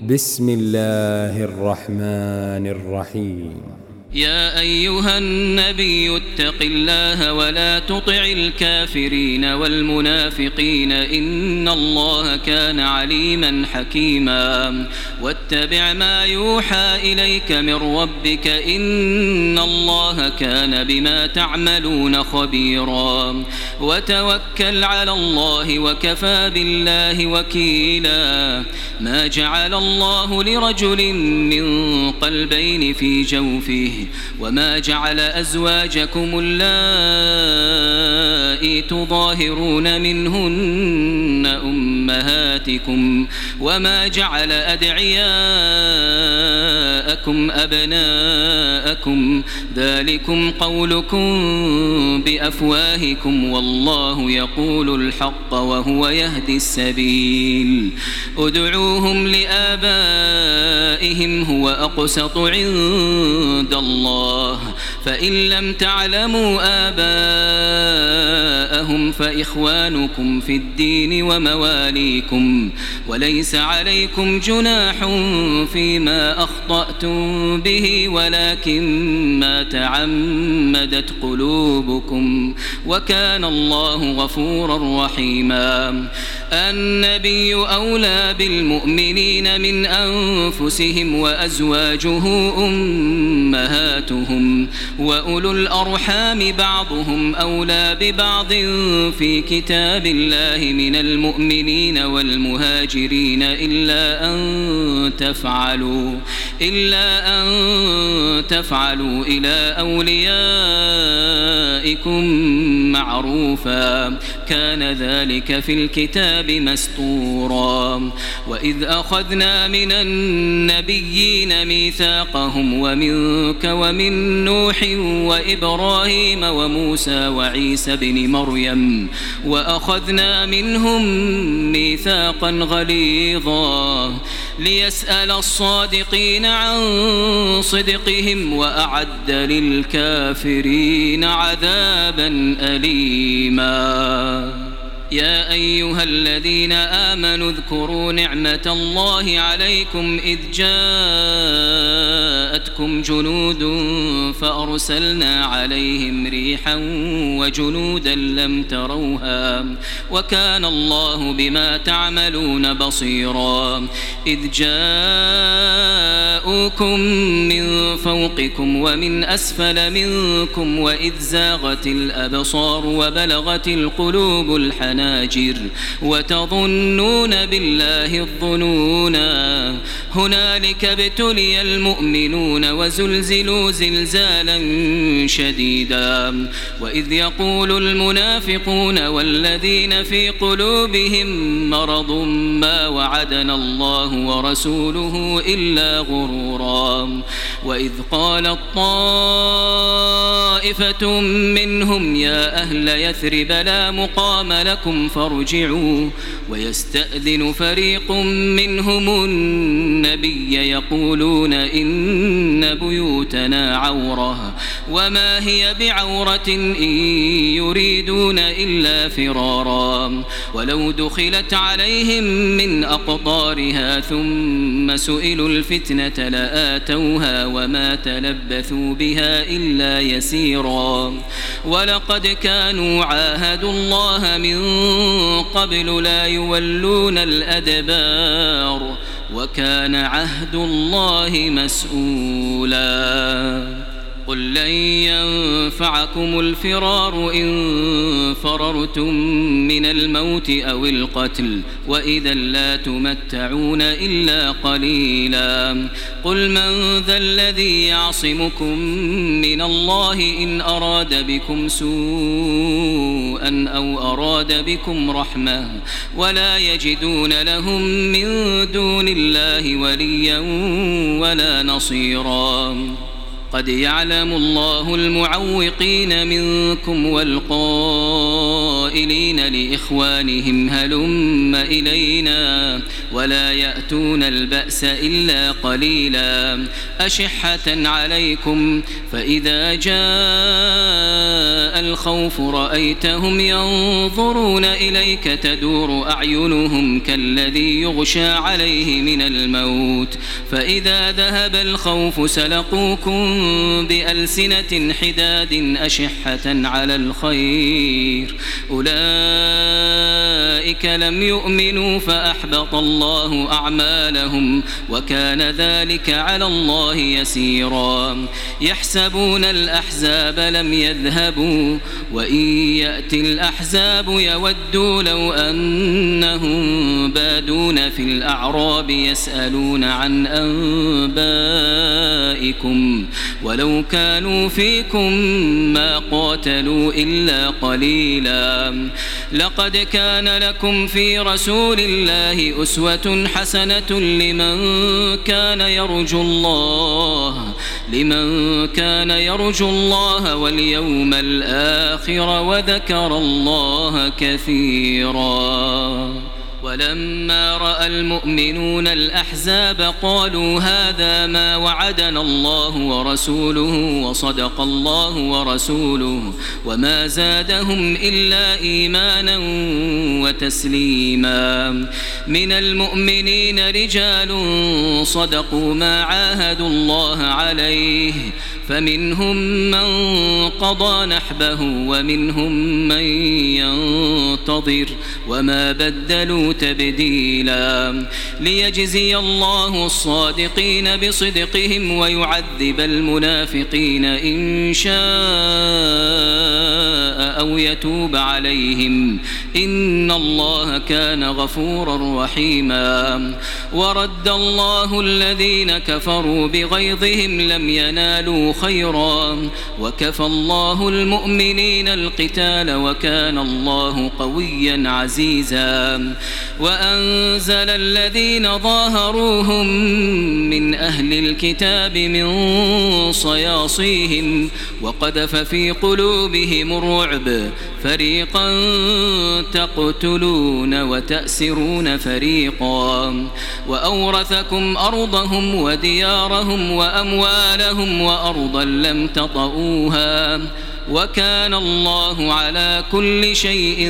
بسم الله الرحمن الرحيم. يا أيها النبي اتق الله ولا تطع الكافرين والمنافقين إن الله كان عليما حكيما واتبع ما يوحى إليك من ربك إن الله كان بما تعملون خبيرا وتوكل على الله وكفى بالله وكيلا ما جعل الله لرجل من قلبين في جوفه وما جعل أزواجكم اللائي تظاهرون منهن أمهاتكم وما جعل أدعياءكم أبناءكم ذلكم قولكم بأفواهكم والله يقول الحق وهو يهدي السبيل ادعوهم لآبائهم هو أقسط عند الله فإن لم تعلموا آباءهم فإخوانكم في الدين ومواليكم وليس عليكم جناح فيما أخطأتم به ولكن ما تعمدت قلوبكم وكان الله غفورا رحيما. النبي أولى بالمؤمنين من أنفسهم وأزواجه أمهاتهم وأولو الأرحام بعضهم أولى ببعض في كتاب الله من المؤمنين والمهاجرين إلا أن تفعلوا إلى أوليائكم معروفا كان ذلك في الكتاب مسطورا. وإذ أخذنا من النبيين ميثاقهم ومنك ومن نوح وإبراهيم وموسى وعيسى بن مريم وأخذنا منهم ميثاقا غليظا ليسأل الصادقين عن صدقهم وأعد للكافرين عذابا أليما. يا أيها الذين آمنوا اذكروا نعمة الله عليكم إذ جاءتكم جنود فأرسلنا عليهم ريحا وجنودا لم تروها وكان الله بما تعملون بصيرا. إذ جاءوكم من فوقكم ومن أسفل منكم وإذ زاغت الأبصار وبلغت القلوب الحناجر وتظنون بالله الظنونا هنالك ابتلي المؤمنون وزلزلوا زلزالا شديدا. وإذ يقول المنافقون والذين في قلوبهم مرض ما وعدنا الله ورسوله إلا غرورا. وإذ قالت طائفة منهم يا أهل يثرب لا مقام لكم فارجعوا ويستأذن فريق منهم النبي يقولون إن بيوتنا عورة وما هي بعورة إن يريدون إلا فرارا. ولو دخلت عليهم من أقطارها ثم سئلوا الفتنة لآتوها وما تلبثوا بها إلا يسيرا. ولقد كانوا عاهدوا الله من قبل لا يولون الأدبار وكان عهد الله مسؤولا. قل لن ينفعكم الفرار إن فررتم من الموت أو القتل وإذا لا تمتعون إلا قليلا. قل من ذا الذي يعصمكم من الله إن أراد بكم سوءا أو أراد بكم رحمة ولا يجدون لهم من دون الله وليا ولا نصيرا. قد يعلم الله المعوقين منكم والقائلين لإخوانهم هلم إلينا ولا يأتون البأس إلا قليلا أشحة عليكم فإذا جاء الخوف رأيتهم ينظرون إليك تدور أعينهم كالذي يغشى عليه من الموت فإذا ذهب الخوف سلقوكم بألسنة حداد أشحة على الخير أولئك لم يؤمنوا فأحبط الله أعمالهم وكان ذلك على الله يسيرا يحسبون الأحزاب لم يذهبوا وإن يأتي الأحزاب يودوا لو أنهم بادون في الأعراب يسألون عن أنبائكم ولو كانوا فيكم ما قاتلوا إلا قليلا لقد كان لكم في رسول الله أسوة حسنة لمن كان يرجو الله واليوم الآخر وذكر الله كثيرا ولما رأى المؤمنون الأحزاب قالوا هذا ما وعدنا الله ورسوله وصدق الله ورسوله وما زادهم إلا إيمانا وتسليما من المؤمنين رجال صدقوا ما عاهدوا الله عليه فمنهم من قضى نحبه ومنهم من ينتظر وما بدلوا تبديلا ليجزي الله الصادقين بصدقهم ويعذب المنافقين إن شاء أو يتوب عليهم إن الله كان غفورا رحيما ورد الله الذين كفروا بغيظهم لم ينالوا خيرا وكفى الله المؤمنين القتال وكان الله قويا عزيزا وأنزل الذين ظاهروهم من أهل الكتاب من صياصيهم وقذف في قلوبهم الرعب فريقا تقتلون وتأسرون فريقا وأورثكم أرضهم وديارهم وأموالهم وأرضا لم تطئوها وكان الله على كل شيء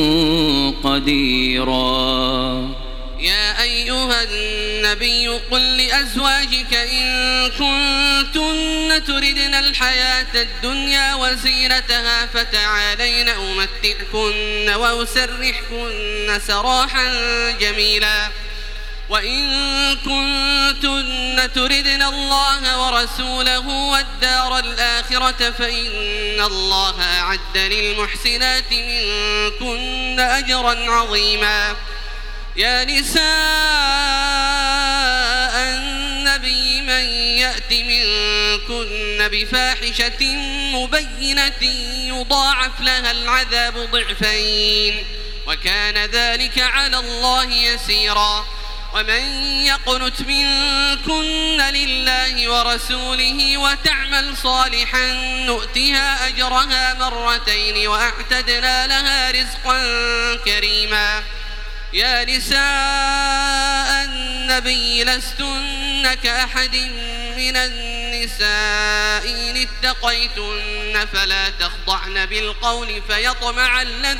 قديرا يا أيها النبي قل لأزواجك إن كنتن تردن الحياة الدنيا وزينتها فتعالين أمتعكن وأسرحكن سراحا جميلا وإن كنتن تردن الله ورسوله والدار الآخرة فإن الله أعد للمحسنات منكن أجرا عظيما يا نساء النبي من يأت منكن بفاحشة مبينة يضاعف لها العذاب ضعفين وكان ذلك على الله يسيرا ومن يقنت منكن لله ورسوله وتعمل صالحا نؤتها أجرها مرتين وأعتدنا لها رزقا كريما يا نساء النبي لستن كأحد من النساء إن اتقيتن فلا تخضعن بالقول فيطمع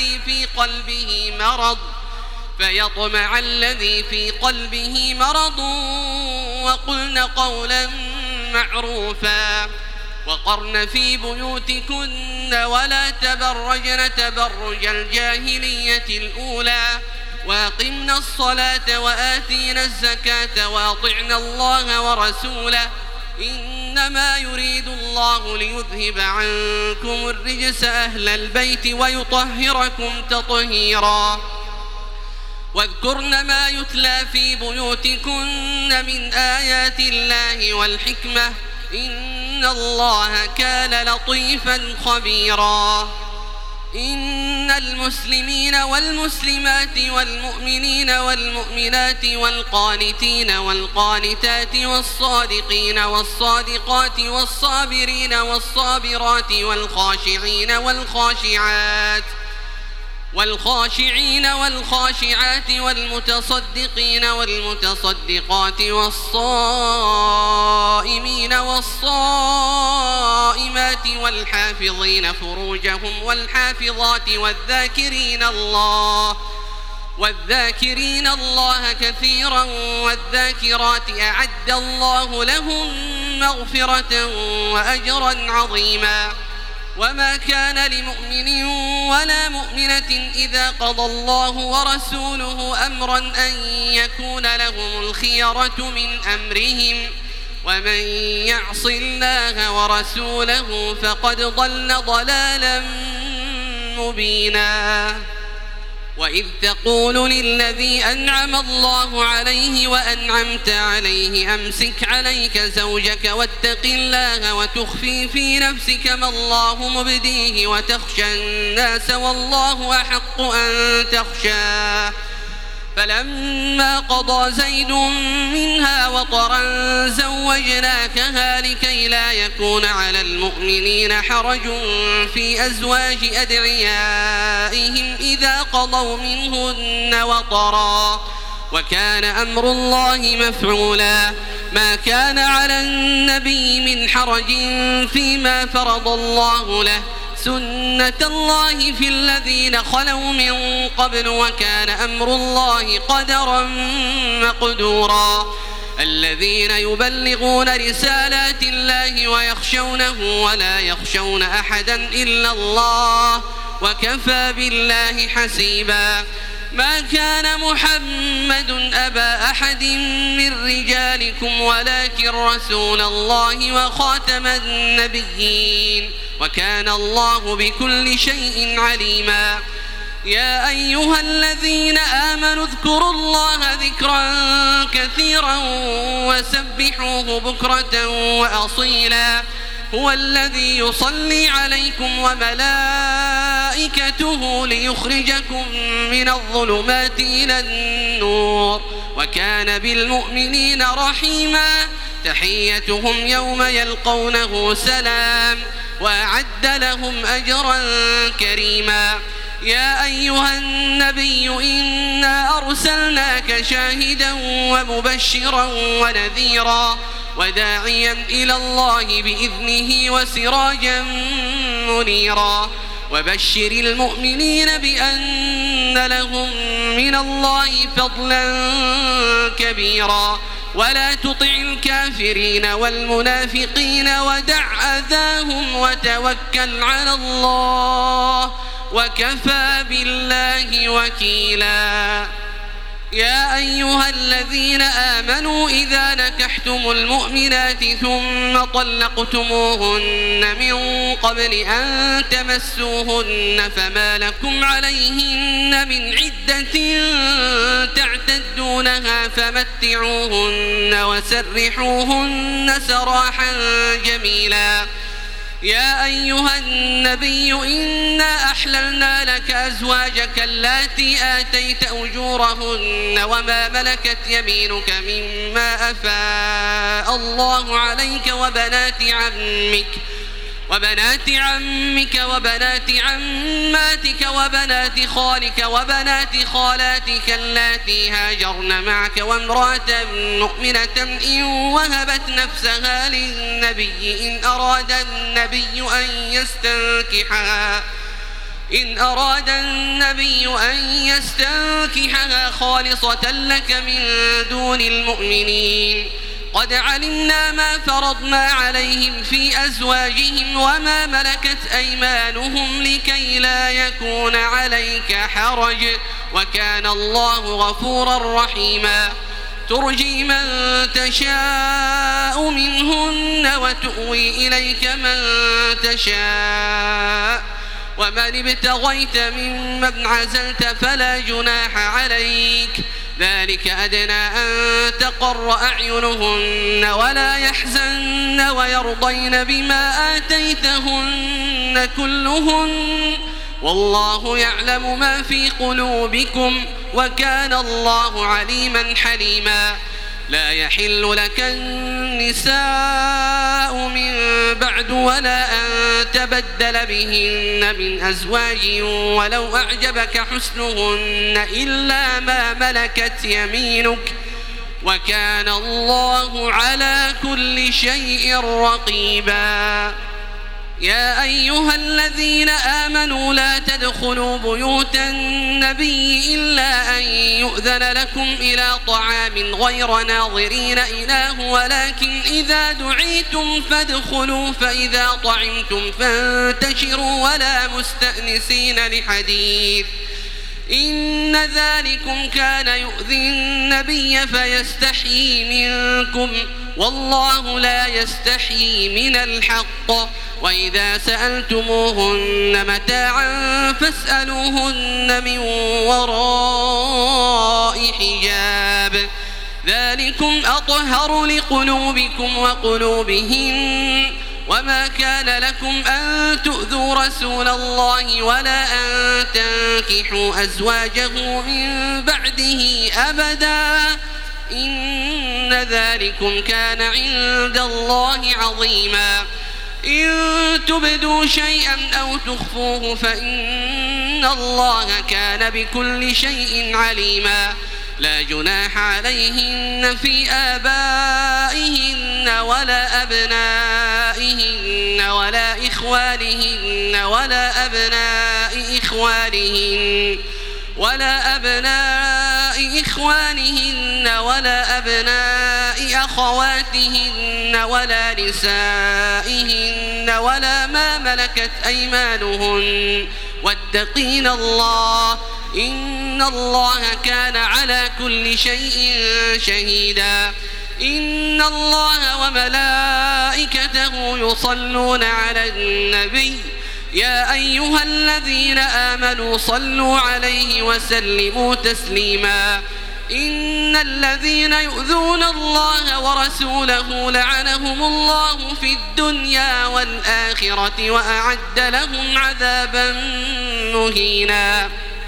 الذي في قلبه مرض وقلن قولا معروفا وقرن في بيوتكن ولا تبرجن تبرج الجاهلية الأولى وأقمنا الصلاة وآتينا الزكاة وأطعنا الله ورسوله إنما يريد الله ليذهب عنكم الرجس أهل البيت ويطهركم تطهيرا واذكرن ما يتلى في بيوتكن من آيات الله والحكمة إن الله كان لطيفا خبيرا إن المسلمين والمسلمات والمؤمنين والمؤمنات والقانتين والقانتات والصادقين والصادقات والصابرين والصابرات والخاشعين والخاشعات والخاشعين والخاشعات والمتصدقين والمتصدقات والصائمين والصائمات والحافظين فروجهم والحافظات والذاكرين الله كثيرا والذاكرات أعد الله لهم مغفرة وأجرا عظيما. وما كان لمؤمن ولا مؤمنة إذا قضى الله ورسوله أمرا أن يكون لهم الخيرة من أمرهم ومن يعص الله ورسوله فقد ضل ضلالا مبينا. وإذ تقول للذي أنعم الله عليه وأنعمت عليه أمسك عليك زوجك واتق الله وتخفي في نفسك ما الله مبديه وتخشى الناس والله أحق أن تخشاه. فلما قضى زيد منها وطرا زوجناكها لكي لا يكون على المؤمنين حرج في أزواج أدعيائهم إذا قضوا منهن وطرا وكان أمر الله مفعولا. ما كان على النبي من حرج فيما فرض الله له سنة الله في الذين خلوا من قبل وكان أمر الله قدرا مقدورا. الذين يبلغون رسالات الله ويخشونه ولا يخشون أحدا إلا الله وكفى بالله حسيبا. ما كان محمد أبا أحد من رجالكم ولكن رسول الله وخاتم النبيين وكان الله بكل شيء عليما. يا أيها الذين آمنوا اذكروا الله ذكرا كثيرا وسبحوه بكرة وأصيلا. هو الذي يصلي عليكم وملائكته ليخرجكم من الظلمات إلى النور وكان بالمؤمنين رحيما. تحيتهم يوم يلقونه سلام وأعد لهم أجرا كريما. يا أيها النبي إنا أرسلناك شاهدا ومبشرا ونذيرا وداعيا إلى الله بإذنه وسراجا منيرا. وبشر المؤمنين بأن لهم من الله فضلا كبيرا. ولا تطع الكافرين والمنافقين ودع أذاهم وتوكل على الله وكفى بالله وكيلا. يا أيها الذين آمنوا إذا نكحتم المؤمنات ثم طلقتموهن من قبل أن تمسوهن فما لكم عليهن من عدة تعتدونها فمتعوهن وسرحوهن سراحا جميلا. يا أيها النبي إنا أحللنا لك أزواجك اللاتي آتيت أجورهن وما ملكت يمينك مما أفاء الله عليك وبنات عمك وبنات عماتك وبنات خالك وبنات خالاتك اللاتي هاجرن معك وامرأة مؤمنة إن وهبت نفسها للنبي إن أراد النبي أن يستنكحها خالصة لك من دون المؤمنين. قد علمنا ما فرضنا عليهم في أزواجهم وما ملكت أيمانهم لكي لا يكون عليك حرج وكان الله غفورا رحيما. ترجي من تشاء منهن وتؤوي إليك من تشاء ومن ابتغيت ممن عزلت فلا جناح عليك. ذلك أدنى أن تقر أعينهن ولا يحزن ويرضين بما آتيتهن كلهن والله يعلم ما في قلوبكم وكان الله عليما حليما. لا يحل لك النساء من بعد ولا أن تبدل بهن من أزواج ولو أعجبك حسنهن إلا ما ملكت يمينك وكان الله على كل شيء رقيبا. يا أيها الذين آمنوا لا تدخلوا بيوت النبي إلا أن يؤذن لكم إلى طعام غير ناظرين إناه ولكن إذا دعيتم فادخلوا فإذا طعمتم فانتشروا ولا مستأنسين لحديث إن ذلكم كان يؤذي النبي فيستحيي منكم والله لا يستحيي من الحق وإذا سألتموهن متاعا فاسألوهن من وراء حجاب ذلكم أطهر لقلوبكم وقلوبهن وما كان لكم أن تؤذوا رسول الله ولا أن تنكحوا أزواجه من بعده أبدا إن ذلكم كان عند الله عظيما. إن تبدوا شيئا أو تخفوه فإن الله كان بكل شيء عليما. لا جناح عليهن في آبائهن ولا أبنائهن ولا إخوانهن ولا أبناء إخوانهن ولا أبناء أخواتهن ولا نسائهن ولا ما ملكت أيمانهن واتقين الله إن الله كان على كل شيء شهيدا. إن الله وملائكته يصلون على النبي يا أيها الذين آمنوا صلوا عليه وسلموا تسليما. إن الذين يؤذون الله ورسوله لعنهم الله في الدنيا والآخرة وأعد لهم عذابا مهينا.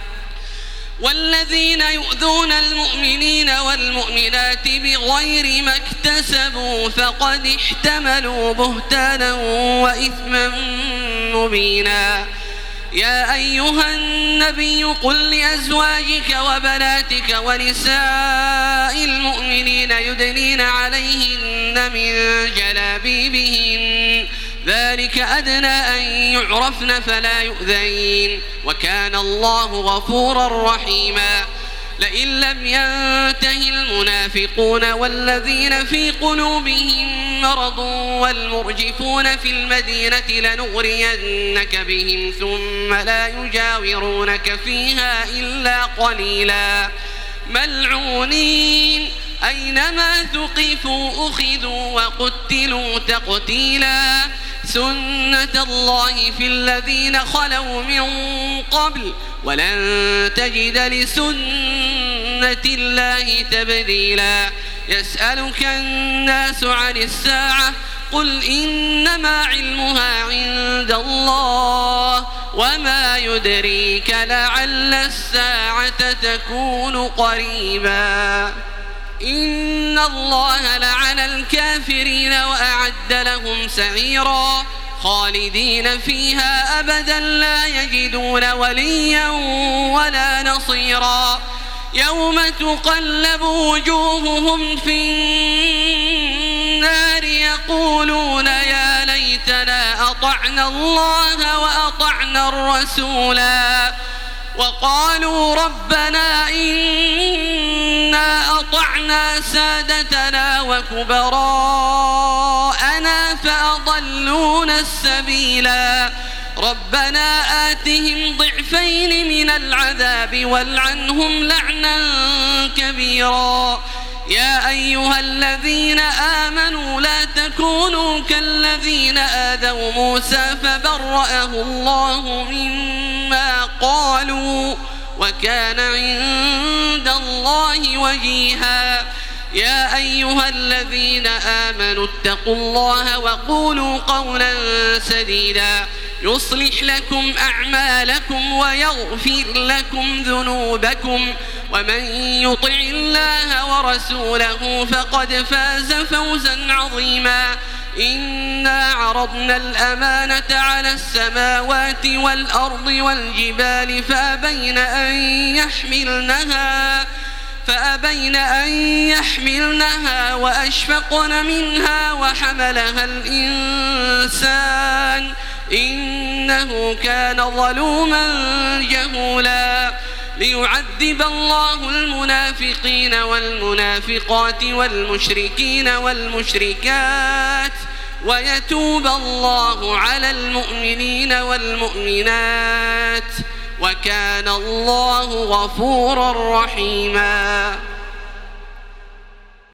والذين يؤذون المؤمنين والمؤمنات بغير ما اكتسبوا فقد احتملوا بهتانا وإثما مبينا. يا أيها النبي قل لأزواجك وبناتك ونساء المؤمنين يدنين عليهن من جلابيبهن ذلك أدنى أن يعرفن فلا يؤذين وكان الله غفورا رحيما. لئن لم ينته المنافقون والذين في قلوبهم مرض والمرجفون في المدينة لنغرينك بهم ثم لا يجاورونك فيها إلا قليلا ملعونين أينما ثقفوا أخذوا وقتلوا تقتيلا. سنة الله في الذين خلوا من قبل ولن تجد لسنة الله تبديلا. يسألك الناس عن الساعة قل إنما علمها عند الله وما يدريك لعل الساعة تكون قريبا. إن الله لعن الكافرين وأعد لهم سعيرا خالدين فيها أبدا لا يجدون وليا ولا نصيرا. يوم تقلب وجوههم في النار يقولون يا ليتنا أطعنا الله وأطعنا الرسولا وقالوا ربنا إنا أطعنا سادتنا وكبراءنا فأضلونا السبيلا. ربنا آتهم ضعفين من العذاب والعنهم لعنا كبيرا. يا أيها الذين آمنوا لا تكونوا كالذين آذوا موسى فبرأه الله مما قالوا وكان عند الله وجيها. يا أيها الذين آمنوا اتقوا الله وقولوا قولا سديدا يصلح لكم أعمالكم ويغفر لكم ذنوبكم ومن يطع الله ورسوله فقد فاز فوزا عظيما إنا عرضنا الأمانة على السماوات والأرض والجبال فأبين أن يحملنها وأشفقن منها وحملها الإنسان إنه كان ظلوما جهولا ليعذب الله المنافقين والمنافقات والمشركين والمشركات ويتوب الله على المؤمنين والمؤمنات وكان الله غفورا رحيما.